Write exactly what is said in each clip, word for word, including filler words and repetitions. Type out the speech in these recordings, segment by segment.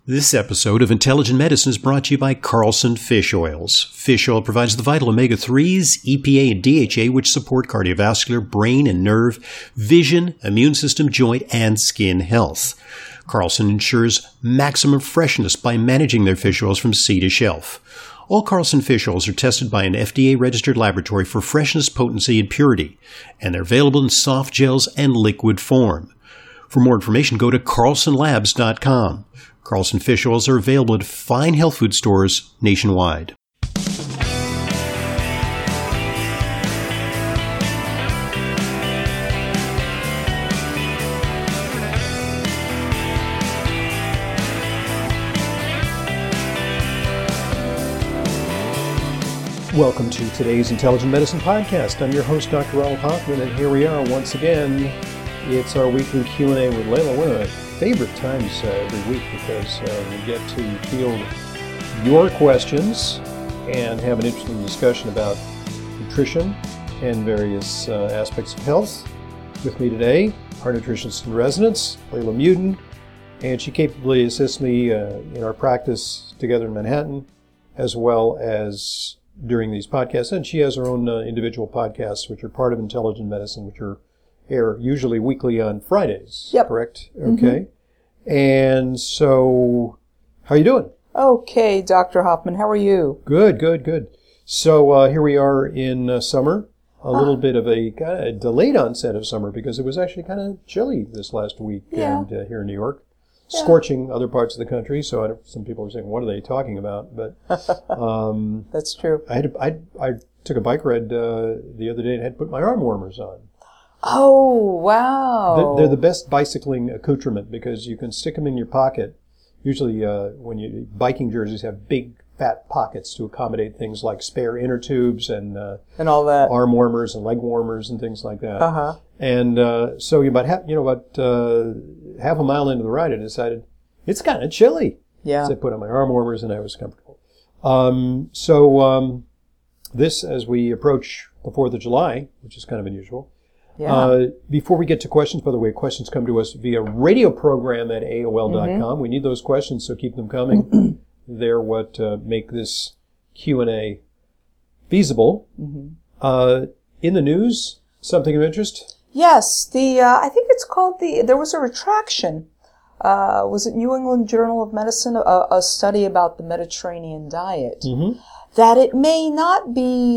This episode of Intelligent Medicine is brought to you by Carlson Fish Oils. Fish oil provides the vital omega threes, E P A, and D H A, which support cardiovascular, brain and nerve, vision, immune system, joint, and skin health. Carlson ensures maximum freshness by managing their fish oils from sea to shelf. All Carlson fish oils are tested by an F D A-registered laboratory for freshness, potency, and purity, and they're available in soft gels and liquid form. For more information, go to carlson labs dot com. Carlson fish oils are available at fine health food stores nationwide. Welcome to today's Intelligent Medicine Podcast. I'm your host, Doctor Ronald Hoffman, and here we are once again. It's our weekly Q and A with Layla. One of my favorite times uh, every week because uh, we get to field your questions and have an interesting discussion about nutrition and various uh, aspects of health. With me today, our nutritionist in residence, Layla Muden, and she capably assists me uh, in our practice together in Manhattan, as well as during these podcasts. And she has her own uh, individual podcasts, which are part of Intelligent Medicine, which are air usually weekly on Fridays. Yep. Correct? Okay. Mm-hmm. And so, how are you doing? Okay, Doctor Hoffman, how are you? Good, good, good. So uh, here we are in uh, summer, a ah. little bit of a kind of delayed onset of summer because it was actually kind of chilly this last week yeah. and uh, here in New York. Yeah. Scorching other parts of the country, so I don't, some people are saying, what are they talking about? But um, that's true. I, had, I, I took a bike ride uh, the other day and had to put my arm warmers on. Oh, wow. They're the best bicycling accoutrement because you can stick them in your pocket. Usually uh, when you biking jerseys have big fat pockets to accommodate things like spare inner tubes and uh, and all that, arm warmers and leg warmers and things like that. Uh-huh. And uh, so about half, you know, about uh, half a mile into the ride, I decided it's kind of chilly. Yeah. So I put on my arm warmers and I was comfortable. Um, so um, this, as we approach the fourth of July, which is kind of unusual. Yeah. Uh, before we get to questions, by the way, questions come to us via radio program at A O L dot com. Mm-hmm. We need those questions, so keep them coming. They're what uh, make this Q and A feasible. Mm-hmm. Uh, in the news, something of interest? Yes, the uh, I think it's called the. There was a retraction. Uh, was it New England Journal of Medicine? A, a study about the Mediterranean diet. Mm-hmm. That it may not be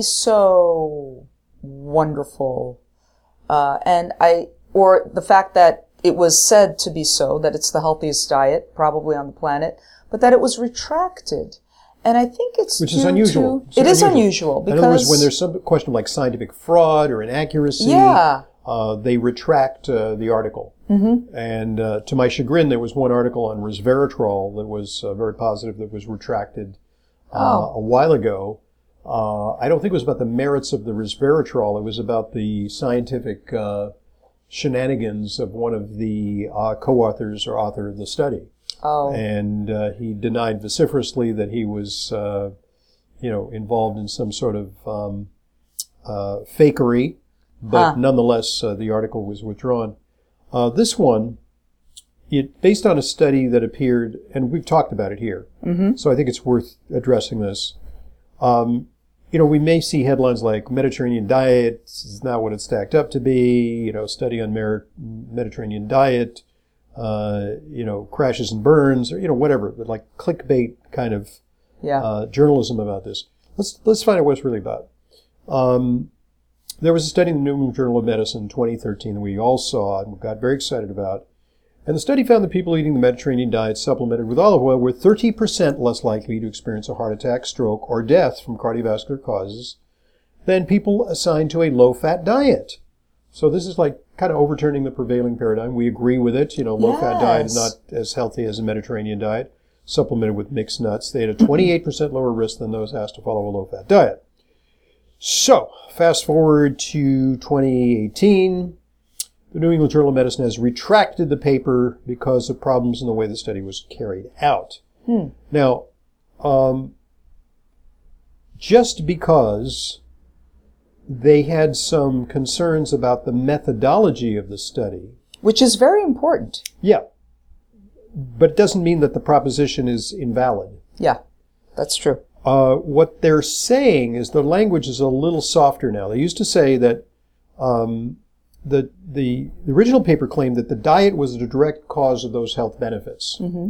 so wonderful. Uh, and I, or the fact that it was said to be so, that it's the healthiest diet probably on the planet, but that it was retracted. And I think it's Which is unusual. To, it's it unusual. is unusual because... In other words, when there's some question like scientific fraud or inaccuracy, yeah. uh, they retract uh, the article. Mm-hmm. And uh, to my chagrin, there was one article on resveratrol that was uh, very positive that was retracted uh, oh. a while ago. Uh, I don't think it was about the merits of the resveratrol. It was about the scientific uh, shenanigans of one of the uh, co-authors or author of the study. Oh. And uh, he denied vociferously that he was, uh, you know, involved in some sort of um, uh, fakery. But huh. nonetheless, uh, the article was withdrawn. Uh, this one, it based on a study that appeared, and we've talked about it here. Mm-hmm. So I think it's worth addressing this. Um, You know, we may see headlines like Mediterranean diet is not what it's stacked up to be, you know, study on Mer- Mediterranean diet, uh, you know, crashes and burns, or, you know, whatever, but like clickbait kind of yeah. uh, journalism about this. Let's let's find out what it's really about. Um, there was a study in the New England Journal of Medicine in twenty thirteen that we all saw and got very excited about. And the study found that people eating the Mediterranean diet supplemented with olive oil were thirty percent less likely to experience a heart attack, stroke, or death from cardiovascular causes than people assigned to a low-fat diet. So this is like kind of overturning the prevailing paradigm. We agree with it. You know, low-fat yes. diet is not as healthy as a Mediterranean diet, supplemented with mixed nuts. They had a twenty-eight percent lower risk than those asked to follow a low-fat diet. So, fast forward to twenty eighteen. The New England Journal of Medicine has retracted the paper because of problems in the way the study was carried out. Hmm. Now, um, just because they had some concerns about the methodology of the study. Which is very important. Yeah. but it doesn't mean that the proposition is invalid. Yeah, that's true. Uh, what they're saying is the language is a little softer now. They used to say that um, the, the the original paper claimed that the diet was the direct cause of those health benefits. Mm-hmm.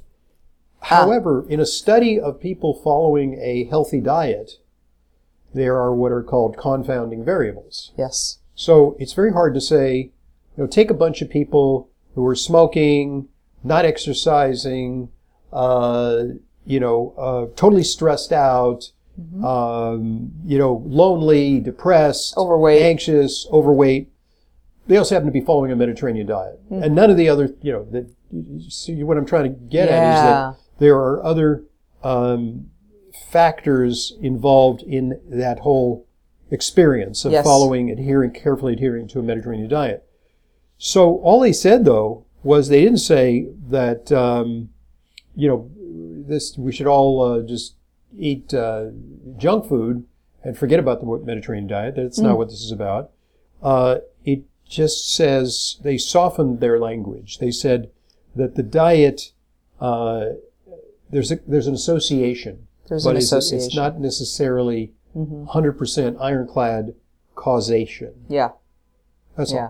However, ah. in a study of people following a healthy diet, there are what are called confounding variables. Yes. So it's very hard to say, you know, take a bunch of people who are smoking, not exercising, uh, you know, uh, totally stressed out, mm-hmm. um, you know, lonely, depressed, overweight, anxious, overweight. They also happen to be following a Mediterranean diet. Mm-hmm. And none of the other, you know, that, see what I'm trying to get yeah. at is that there are other um, factors involved in that whole experience of yes. following, adhering, carefully adhering to a Mediterranean diet. So all they said, though, was they didn't say that, um, you know, this we should all uh, just eat uh, junk food and forget about the Mediterranean diet. That's mm. not what this is about. Uh, it just says they softened their language. They said that the diet, uh, there's a, there's an association. There's but an it's, association. It's not necessarily mm-hmm. one hundred percent ironclad causation. Yeah. That's yeah. all.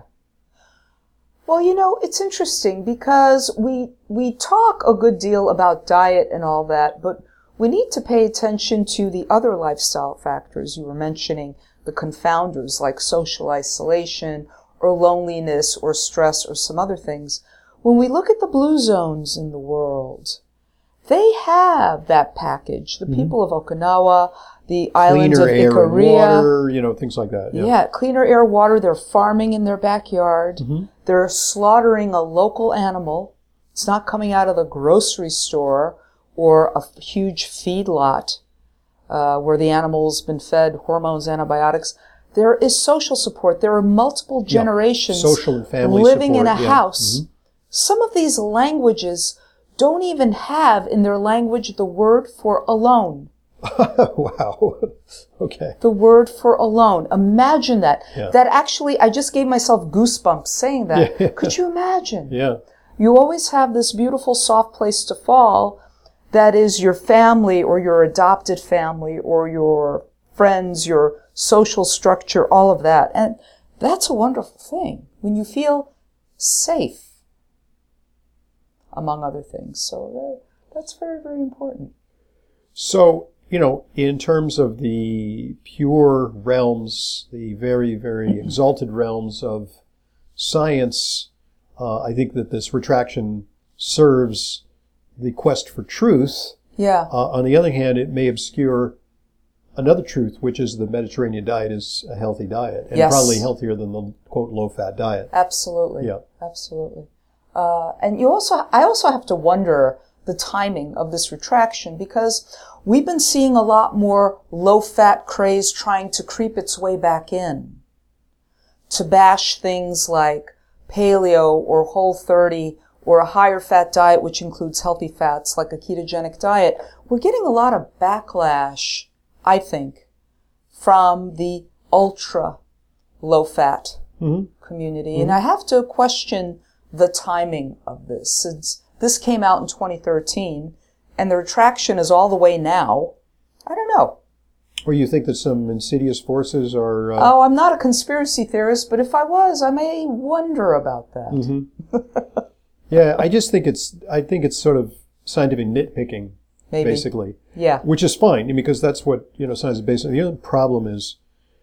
Well, you know, it's interesting because we we talk a good deal about diet and all that, but we need to pay attention to the other lifestyle factors you were mentioning, the confounders like social isolation or loneliness or stress or some other things. When we look at the blue zones in the world, they have that package. The mm-hmm. people of Okinawa, the islands cleaner of air Ikaria, and water, you know, things like that. Yeah. yeah, cleaner air, water. They're farming in their backyard. Mm-hmm. They're slaughtering a local animal. It's not coming out of the grocery store or a huge feedlot uh, where the animal's been fed hormones, antibiotics. There is social support. There are multiple generations yeah. social and family living support, in a yeah. house. Mm-hmm. Some of these languages don't even have in their language the word for alone. Wow. Okay. The word for alone. Imagine that. Yeah. That actually, I just gave myself goosebumps saying that. Yeah. Could you imagine? Yeah. You always have this beautiful soft place to fall that is your family or your adopted family or your friends, your social structure, all of that. And that's a wonderful thing when you feel safe, among other things. So that's very, very important. So, you know, in terms of the pure realms, the very, very exalted realms of science, uh, I think that this retraction serves the quest for truth. Yeah. Uh, on the other hand, it may obscure another truth, which is the Mediterranean diet is a healthy diet, and yes. probably healthier than the, quote, low-fat diet. Absolutely. Yeah. Absolutely. Uh, and you also, I also have to wonder the timing of this retraction because we've been seeing a lot more low-fat craze trying to creep its way back in to bash things like paleo or Whole thirty or a higher fat diet, which includes healthy fats like a ketogenic diet. We're getting a lot of backlash, I think, from the ultra low-fat mm-hmm. community. Mm-hmm. And I have to question the timing of this, since this came out in twenty thirteen and the retraction is all the way now. I don't know. Or you think that some insidious forces are... Uh... Oh, I'm not a conspiracy theorist, but if I was, I may wonder about that. Mm-hmm. Yeah, I just think it's, I think it's sort of scientific nitpicking, Maybe. basically. Yeah. Which is fine, because that's what, you know, science is based on. The other problem is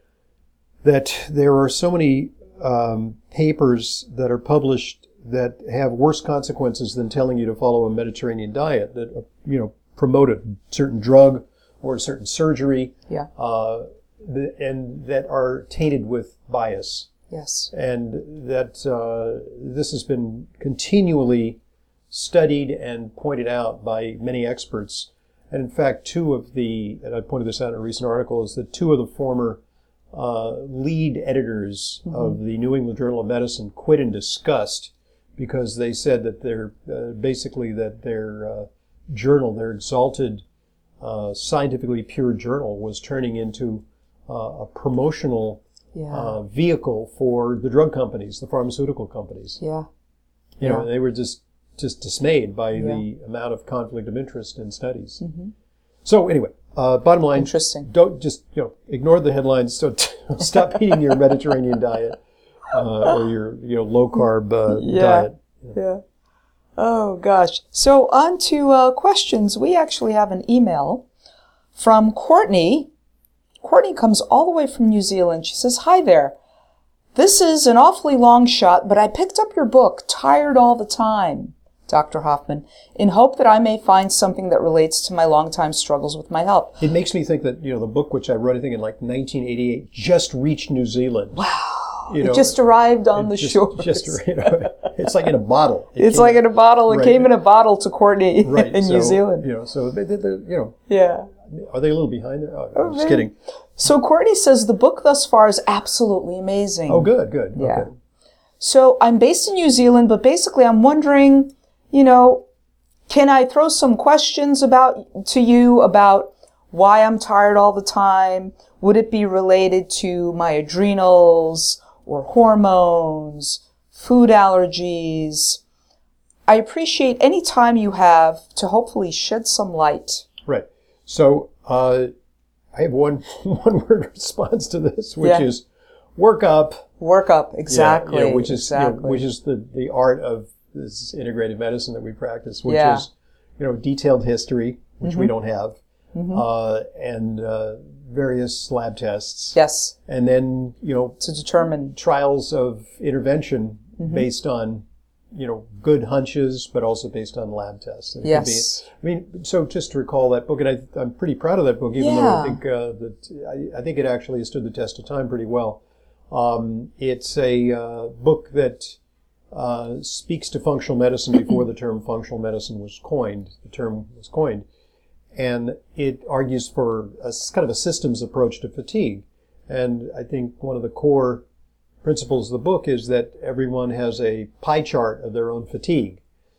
that there are so many um, papers that are published that have worse consequences than telling you to follow a Mediterranean diet, that, you know, promote a certain drug or a certain surgery, yeah. uh, and that are tainted with bias. Yes. And that uh, this has been continually studied and pointed out by many experts. And in fact, two of the, and I pointed this out in a recent article, is that two of the former uh, lead editors mm-hmm. of the New England Journal of Medicine quit in disgust because they said that their, uh, basically that their uh, journal, their exalted, uh, scientifically pure journal was turning into uh, a promotional Yeah. Uh, vehicle for the drug companies, the pharmaceutical companies. Yeah. You know, yeah. they were just just dismayed by Yeah. the amount of conflict of interest in studies. Mm-hmm. So anyway, uh, bottom line, Interesting. don't just, you know, ignore the headlines. So stop eating your Mediterranean diet uh, or your, you know, low carb uh, Yeah. diet. Yeah. Oh, gosh. So on to uh, questions. We actually have an email from Courtney. Courtney comes all the way from New Zealand. She says, "Hi there. This is an awfully long shot, but I picked up your book, Tired All the Time, Doctor Hoffman, in hope that I may find something that relates to my longtime struggles with my health." It makes me think that, you know, the book, which I wrote, I think in like nineteen eighty-eight, just reached New Zealand. Wow. You It know, just arrived on it the just, shores. Just, you know, it's like in a bottle. It It's came like in a bottle. It right. came in a bottle to Courtney right, in so, New Zealand. You know, so they, they, they're, you know, Yeah. are they a little behind there? Oh, I'm just man. kidding. So Courtney says the book thus far is absolutely amazing. Oh, good, good. Yeah. Okay. So I'm based in New Zealand, but basically I'm wondering, you know, can I throw some questions about to you about why I'm tired all the time? Would it be related to my adrenals or hormones, food allergies? I appreciate any time you have to hopefully shed some light. Right. So uh, I have one one word response to this, which Yeah. is work up. Work up, exactly. Yeah, yeah, which is exactly. you know, which is the, the art of this integrative medicine that we practice, which Yeah. is you know detailed history, which Mm-hmm. we don't have, uh, and uh, various lab tests, Yes, and then you know to determine. trials of intervention Mm-hmm. based on you know good hunches, but also based on lab tests. And it could Yes. be, I mean, so just to recall that book, and I, I'm pretty proud of that book, even though I Yeah. think uh, that I, I think it actually has stood the test of time pretty well. Um, it's a uh, book that uh, speaks to functional medicine before the term functional medicine was coined. The term was coined, and it argues for a s- kind of a systems approach to fatigue. And I think one of the core principles of the book is that everyone has a pie chart of their own fatigue,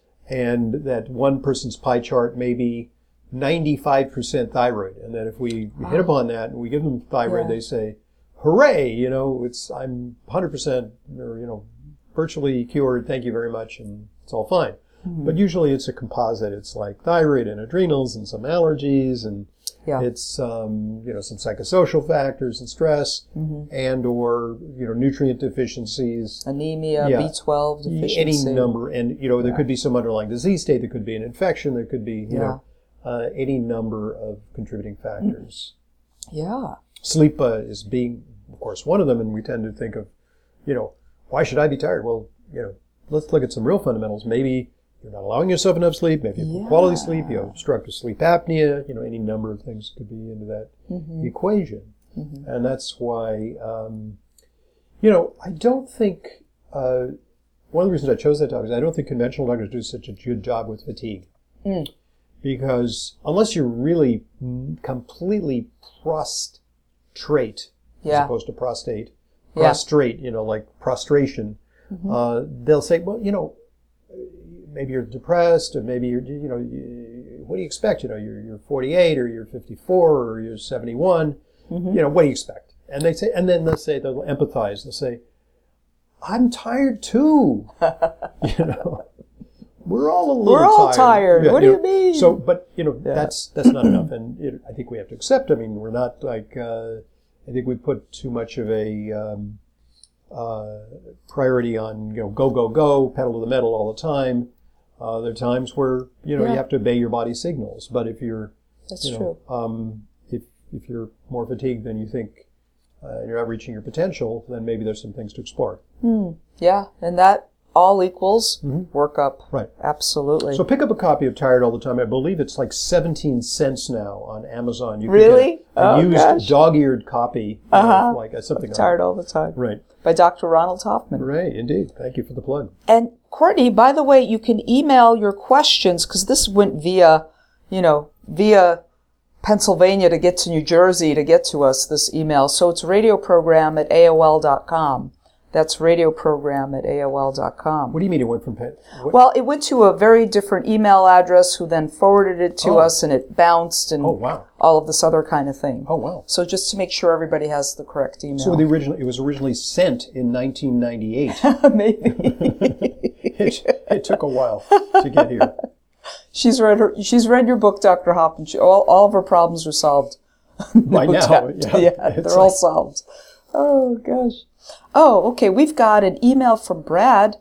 and that one person's pie chart may be ninety-five percent thyroid, and that if we hit upon that and we give them thyroid, Yeah. they say, "Hooray! You know, it's I'm one hundred percent or you know, virtually cured. Thank you very much," and it's all fine. But usually it's a composite. It's like thyroid and adrenals and some allergies and Yeah. it's um, you know some psychosocial factors and stress and or you know nutrient deficiencies. Anemia, Yeah. B twelve deficiency. Any number, and you know there could be some underlying disease state. There could be an infection. There could be you Yeah. know uh, any number of contributing factors. Yeah. Sleep uh, is being, of course, one of them, and we tend to think of, you know, why should I be tired? Well, you know, let's look at some real fundamentals. Maybe you're not allowing yourself enough sleep. Maybe you have Yeah. quality sleep. You have obstructive sleep apnea. You know, any number of things could be into that equation, and that's why, um, you know, I don't think uh, one of the reasons I chose that topic is I don't think conventional doctors do such a good job with fatigue. Mm. Because unless you're really mm, completely prostrate, Yeah. as opposed to prostate, Yeah. prostrate, you know, like prostration, uh, they'll say, well, you know, maybe you're depressed, or maybe you're, you know, you, what do you expect? You know, you're, you're forty-eight, or you're fifty-four, or you're seventy-one. You know, what do you expect? And they say, and then they'll say, they'll empathize. They'll say, I'm tired too. You know. We're all a little We're all tired. Yeah, What do know, you mean? So, but you know, Yeah. that's that's not enough, and it, I think we have to accept. I mean, we're not like. Uh, I think we put too much of a um, uh, priority on you know go go go pedal to the metal all the time. Uh, there are times where you know Yeah. you have to obey your body signals, but if you're That's you know, true. um, if if you're more fatigued than you think, uh, and you're not reaching your potential, then maybe there's some things to explore. Yeah. And that all equals workup. Right. Absolutely. So pick up a copy of Tired All the Time. I believe it's like seventeen cents now on Amazon. You can Really? get a Oh, used gosh. dog-eared copy. you know, Uh-huh. like uh, something like Tired all the time. Right. By Doctor Ronald Hoffman. Right, indeed. Thank you for the plug. And Courtney, by the way, you can email your questions because this went via, you know, via Pennsylvania to get to New Jersey to get to us, this email. So it's radioprogram at A O L dot com. That's radioprogram at A O L dot com. What do you mean it went from Penn? What? Well, it went to a very different email address who then forwarded it to Oh. us and it bounced and Oh, wow. all of this other kind of thing. Oh, wow. So just to make sure everybody has the correct email. So the original, it was originally sent in nineteen ninety-eight. Maybe. it, it took a while to get here. She's read her. She's read your book, Doctor Hoffman. She, all, all of her problems are solved. By No now, doubt. yeah. Yeah, It's they're all like- solved. Oh, gosh. Oh, okay. We've got an email from Brad.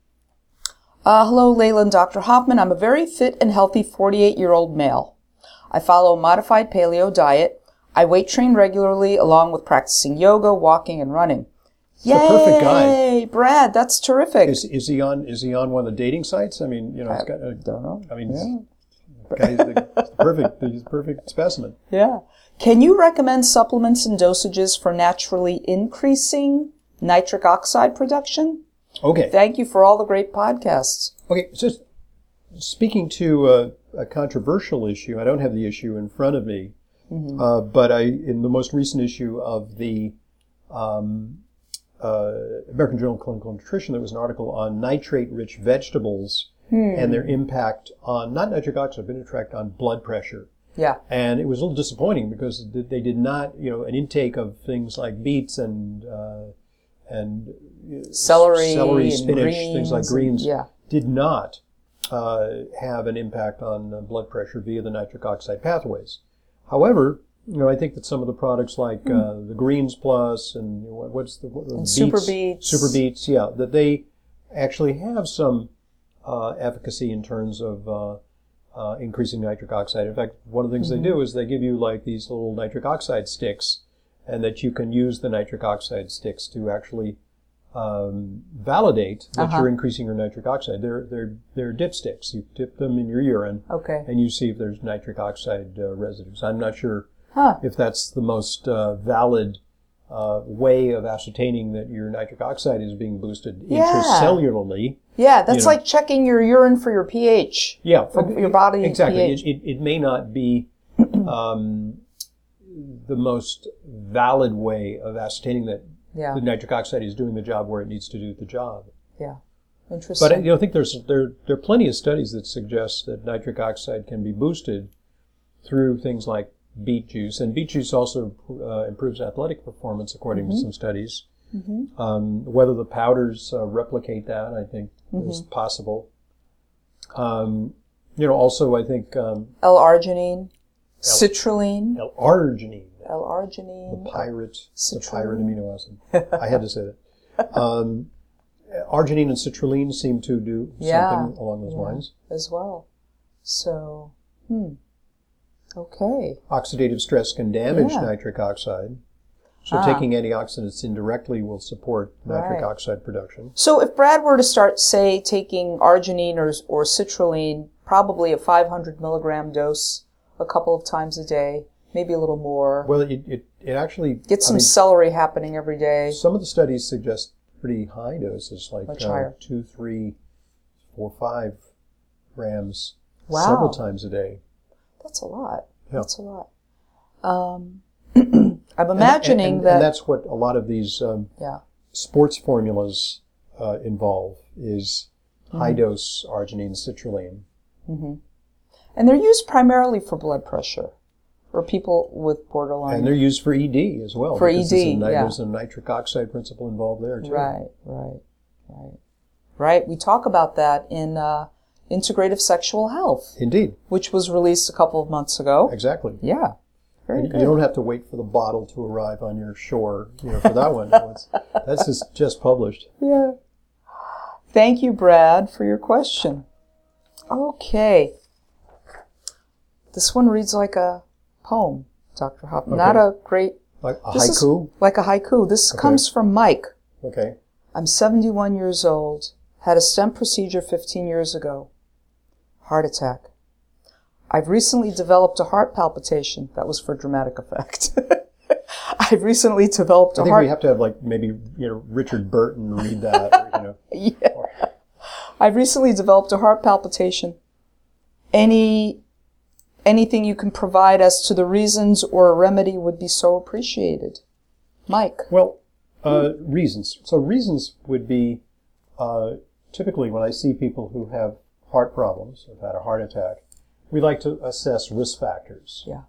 Uh, hello, Layla and Doctor Hoffman. I'm a very fit and healthy forty-eight-year-old male. I follow a modified paleo diet. I weight train regularly along with practicing yoga, walking, and running. Yay! The perfect guy. Brad, that's terrific. Is is he on is he on one of the dating sites? I mean, you know, it's got. A, don't know. I mean, Yeah. the guy's the perfect. He's a perfect specimen. Yeah. Can you recommend supplements and dosages for naturally increasing nitric oxide production? Okay. Thank you for all the great podcasts. Okay. So speaking to uh, a controversial issue, I don't have the issue in front of me, mm-hmm. uh, but I in the most recent issue of the um, uh, American Journal of Clinical Nutrition, there was an article on nitrate-rich vegetables hmm. and their impact on not nitric oxide, but impact on blood pressure. Yeah. And it was a little disappointing because they did not, you know, an intake of things like beets and uh, and celery, celery, and spinach, greens things like greens, and, yeah. did not uh, have an impact on uh, blood pressure via the nitric oxide pathways. However, you know, I think that some of the products like mm. uh, the Greens Plus and you know, what's the what, and beets, Super Beets, Super Beets, yeah, that they actually have some uh, efficacy in terms of uh, uh, increasing nitric oxide. In fact, one of the things mm-hmm. they do is they give you like these little nitric oxide sticks, and that you can use the nitric oxide sticks to actually um, validate that uh-huh. you're increasing your nitric oxide. They're they're they're dipsticks. You dip them in your urine, okay, and you see if there's nitric oxide uh, residues. I'm not sure huh. if that's the most uh, valid uh, way of ascertaining that your nitric oxide is being boosted yeah. intracellularly. Yeah, that's you know. like checking your urine for your pH. Yeah, for your body exactly. pH. It, it, it may not be um, the most valid way of ascertaining that yeah. the nitric oxide is doing the job where it needs to do the job. Yeah, interesting. But you know, I think there's there there are plenty of studies that suggest that nitric oxide can be boosted through things like beet juice, and beet juice also uh, improves athletic performance, according mm-hmm. to some studies. Mm-hmm. Um, whether the powders uh, replicate that, I think, mm-hmm. is possible. Um, you know, also I think um, L-arginine, citrulline, L-arginine, L-arginine, the pirate, citrulline. the pirate amino acid. I had to say that. Um, arginine and citrulline seem to do yeah. something along those yeah. lines as well. So, hmm. Okay. Oxidative stress can damage yeah. nitric oxide. So ah. taking antioxidants indirectly will support nitric right. oxide production. So if Brad were to start, say, taking arginine or, or citrulline, probably a five hundred milligram dose a couple of times a day, maybe a little more. Well, it it, it actually... Get some I mean, celery happening every day. Some of the studies suggest pretty high doses, like Much uh, higher. two, three, four, five grams wow. several times a day. That's a lot. Yeah. That's a lot. Um, I'm imagining and, and, that... And that's what a lot of these um, yeah. sports formulas uh, involve, is mm-hmm. high-dose arginine citrulline. Mm-hmm. And they're used primarily for blood pressure, for people with borderline. And they're used for E D as well. For E D, there's a, yeah. There's a nitric oxide principle involved there, too. Right, right, right. Right, we talk about that in uh, Integrative Sexual Health. Indeed. Which was released a couple of months ago. Exactly. Yeah. Very you, good. you don't have to wait for the bottle to arrive on your shore, you know, for that one. It's, that's just, just published. Yeah. Thank you, Brad, for your question. Okay. This one reads like a poem, Doctor Hoffman. Okay. Not a great... Like a this haiku? Is like a haiku. This Okay. comes from Mike. Okay. I'm seventy-one years old. Had a stent procedure fifteen years ago. Heart attack. I've recently developed a heart palpitation. That was for dramatic effect. I've recently developed a I think heart... we have to have, like, maybe, you know, Richard Burton read that, or, you know. Yeah. Or... I've recently developed a heart palpitation. Any... Anything you can provide as to the reasons or a remedy would be so appreciated. Mike. Well, uh, reasons. So reasons would be, uh, typically when I see people who have heart problems, have had a heart attack, we like to assess risk factors. Yeah.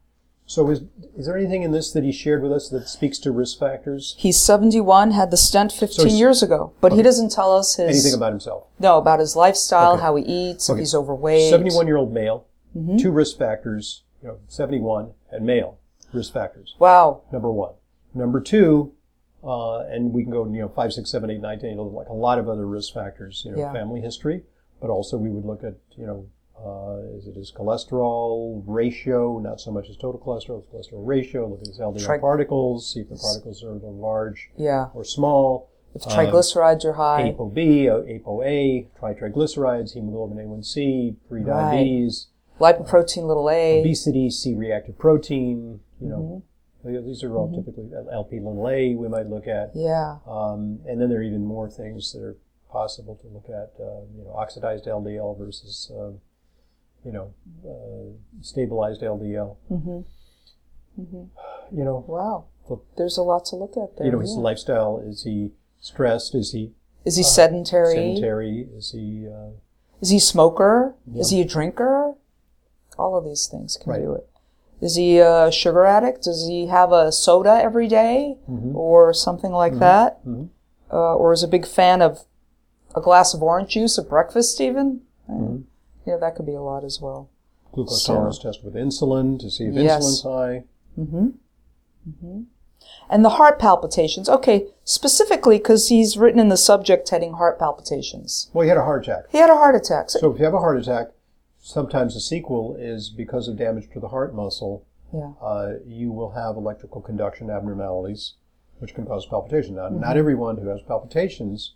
So is is there anything in this that he shared with us that speaks to risk factors? He's seventy-one, had the stent fifteen So years ago, but okay. he doesn't tell us his... Anything about himself? No, about his lifestyle, Okay. how he eats, Okay. if he's overweight. seventy-one-year-old male, Mm-hmm. two risk factors, you know, seventy-one and male risk factors. Wow. Number one. Number two, uh, and we can go, you know, five, six, seven, eight, nine, ten, like a lot of other risk factors, you know, Yeah. family history, but also we would look at, you know, uh, is it his cholesterol ratio, not so much his total cholesterol, his cholesterol ratio, look at his L D L Tri- particles, see if the particles are large Yeah. or small. If triglycerides are high. ApoB, uh, ApoA, tritriglycerides, hemoglobin A one C, prediabetes, Lipoprotein little a. obesity, C-reactive protein, you know. Mm-hmm. These are all typically L P little a we might look at. Yeah. Um, and then there are even more things that are possible to look at, uh, you know, oxidized L D L versus, uh, you know, uh, stabilized L D L. Mm-hmm. Mm-hmm. You know, Wow. the, There's a lot to look at there. you know, his yeah. lifestyle, is he stressed? Is he Is he sedentary? sedentary? Is he... Uh, Is he a smoker? Yeah. Is he a drinker? All of these things can Right. do it. Is he a sugar addict? Does he have a soda every day Mhm. or something like Mhm. that? Mhm. Uh, or is a big fan of a glass of orange juice at breakfast even? Mhm. Yeah, that could be a lot as well. Glucose So- tolerance test with insulin to see if Yes. insulin's high. Mm-hmm. Mm-hmm. And the heart palpitations. Okay, specifically because he's written in the subject heading heart palpitations. Well, he had a heart attack. He had a heart attack. So, So if you have a heart attack, sometimes the sequel is because of damage to the heart muscle. yeah. Uh, you will have electrical conduction abnormalities, which can cause palpitation. Now, not everyone who has palpitations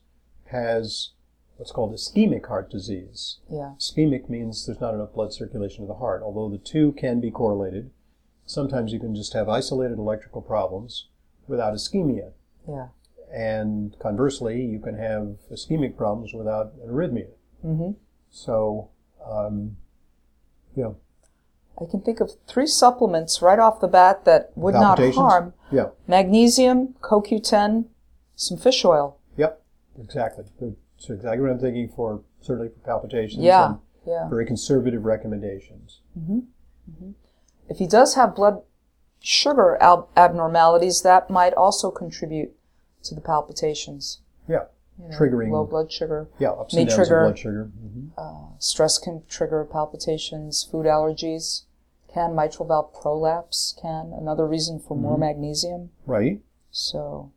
has what's called ischemic heart disease. Yeah. Ischemic means there's not enough blood circulation to the heart, although the two can be correlated. Sometimes you can just have isolated electrical problems without ischemia. Yeah. And conversely, you can have ischemic problems without an arrhythmia. Mm-hmm. So, um, you know, I can think of three supplements right off the bat that would not palpitations. harm. Yeah. Magnesium, C O Q ten, some fish oil. Yep. Exactly. That's exactly what I'm thinking for, certainly for palpitations. Yeah. And Yeah. very conservative recommendations. If he does have blood sugar ab- abnormalities, that might also contribute to the palpitations. Yeah. You know, Triggering. low blood sugar. Yeah. Ups May and downs trigger- of blood sugar. hmm Stress can trigger palpitations. Food allergies can. Mitral valve prolapse can. Another reason for more magnesium. Right. So,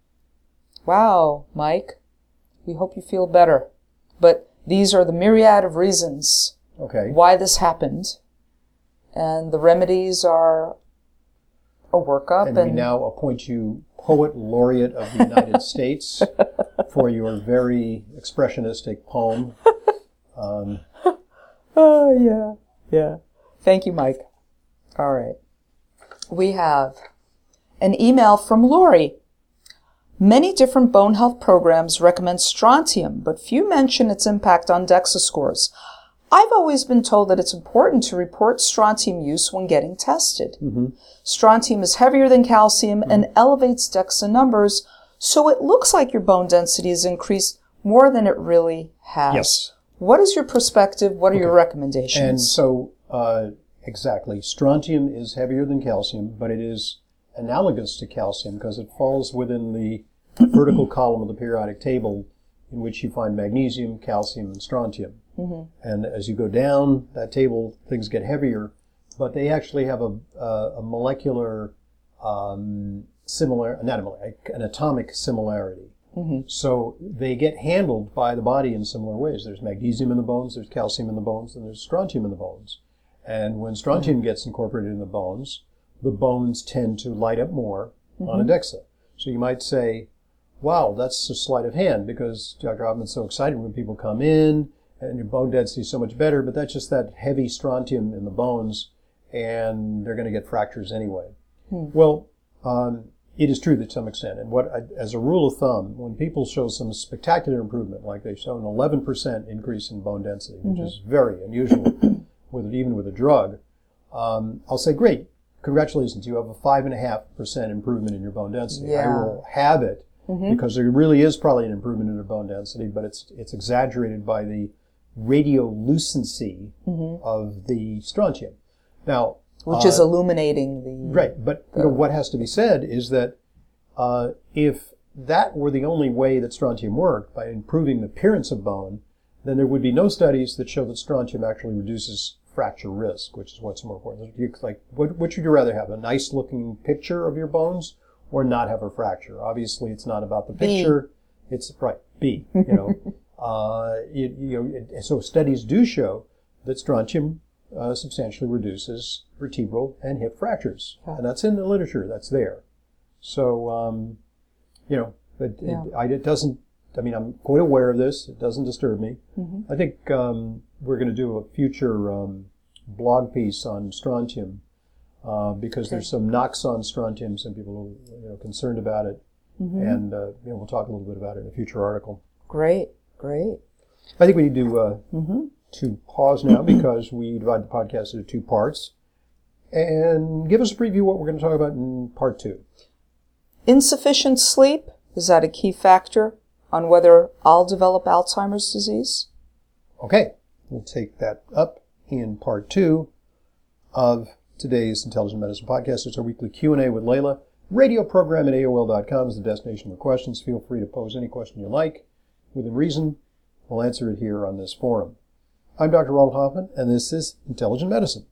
wow, Mike, we hope you feel better. But these are the myriad of reasons Okay. why this happened. And the remedies are a workup. And And, we now appoint you Poet Laureate of the United States for your very expressionistic poem. Um, oh, yeah, yeah. Thank you, Mike. All right. We have an email from Lori. Many different bone health programs recommend strontium, but few mention its impact on DEXA scores. I've always been told that it's important to report strontium use when getting tested. mm-hmm. Strontium is heavier than calcium and elevates DEXA numbers, so it looks like your bone density is increased more than it really has. Yes. What is your perspective? What are your recommendations? And so, uh, exactly, strontium is heavier than calcium, but it is analogous to calcium because it falls within the vertical column of the periodic table in which you find magnesium, calcium, and strontium. Mm-hmm. And as you go down that table, things get heavier, but they actually have a, a, a molecular um, similar, not a molecular, an atomic similarity. Mm-hmm. So they get handled by the body in similar ways. There's magnesium in the bones, there's calcium in the bones, and there's strontium in the bones. And when strontium mm-hmm. gets incorporated in the bones, the bones tend to light up more mm-hmm. on a DEXA. So you might say, wow, that's a sleight of hand because Doctor Hoffman's so excited when people come in and your bone density is so much better, but that's just that heavy strontium in the bones and they're going to get fractures anyway. Hmm. Well, um, it is true to some extent. And what, I, as a rule of thumb, when people show some spectacular improvement, like they show an eleven percent increase in bone density, which mm-hmm. is very unusual, with even with a drug, um, I'll say, great, congratulations, you have a five and a half percent improvement in your bone density. Yeah. I will have it mm-hmm. because there really is probably an improvement in your bone density, but it's it's exaggerated by the radiolucency mm-hmm. of the strontium. Now, Which uh, is illuminating the... Right, but the, you know, what has to be said is that uh, if that were the only way that strontium worked, by improving the appearance of bone, then there would be no studies that show that strontium actually reduces fracture risk, which is what's more important. You, like, what, what would you rather have, a nice-looking picture of your bones or not have a fracture? Obviously, it's not about the picture. B. It's, right, B, you know. uh, it, you know it, so studies do show that strontium uh, substantially reduces vertebral and hip fractures. Yeah. And that's in the literature. That's there. So, um, you know, it, yeah. it, I, it doesn't, I mean, I'm quite aware of this. It doesn't disturb me. Mm-hmm. I think um, we're going to do a future um, blog piece on strontium uh, because okay. there's some knocks on strontium. Some people are you know, concerned about it. Mm-hmm. And uh, you know, we'll talk a little bit about it in a future article. Great, great. I think we need to, uh, mm-hmm. to pause now because we divide the podcast into two parts. And give us a preview of what we're going to talk about in part two. Insufficient sleep, is that a key factor on whether I'll develop Alzheimer's disease? Okay, we'll take that up in part two of today's Intelligent Medicine Podcast. It's our weekly Q and A with Layla. Radio program at A O L dot com is the destination for questions. Feel free to pose any question you like. Within reason, we'll answer it here on this forum. I'm Doctor Ronald Hoffman, and this is Intelligent Medicine.